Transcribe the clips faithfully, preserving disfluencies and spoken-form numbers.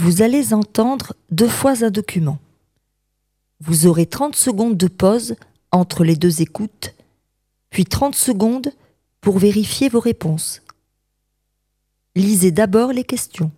Vous allez entendre deux fois un document. Vous aurez trente secondes de pause entre les deux écoutes, puis trente secondes pour vérifier vos réponses. Lisez d'abord les questions.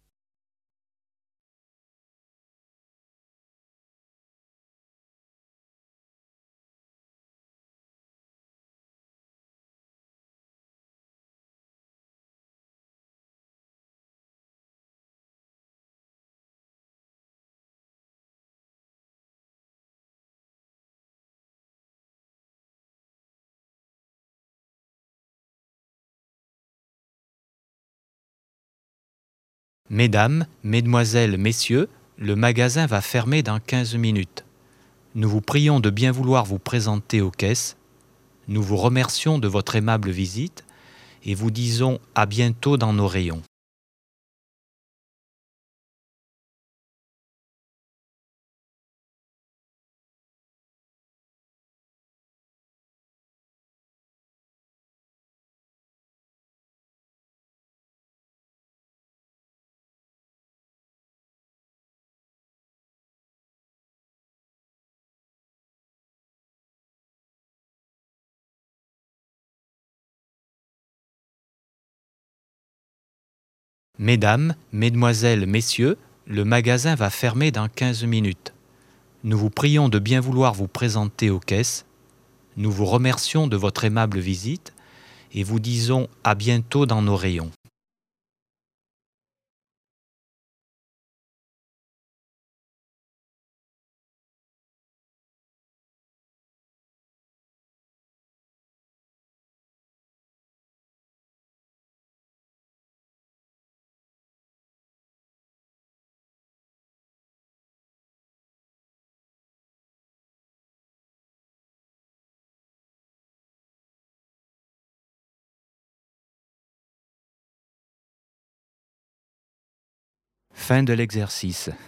Mesdames, Mesdemoiselles, Messieurs, le magasin va fermer dans quinze minutes. Nous vous prions de bien vouloir vous présenter aux caisses. Nous vous remercions de votre aimable visite et vous disons à bientôt dans nos rayons. Mesdames, Mesdemoiselles, Messieurs, le magasin va fermer dans quinze minutes. Nous vous prions de bien vouloir vous présenter aux caisses. Nous vous remercions de votre aimable visite et vous disons à bientôt dans nos rayons. Fin de l'exercice.